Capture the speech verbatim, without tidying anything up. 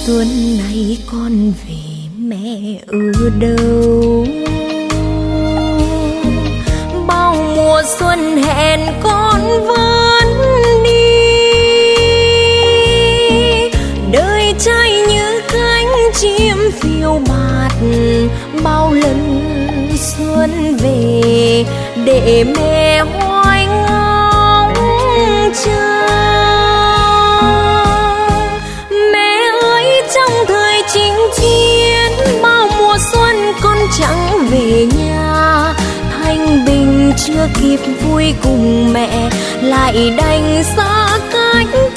Xuân này con về mẹ ở đâu? Bao mùa xuân hẹn con vẫn đi, đời trai như cánh chim phiêu bạt. Bao lần xuân về để mẹ hoài ngóng chờ. Mẹ ơi, trong thời chinh chiến bao mùa xuân con chẳng về nhà. Thanh bình chưa kịp vui cùng mẹ lại đành xa cách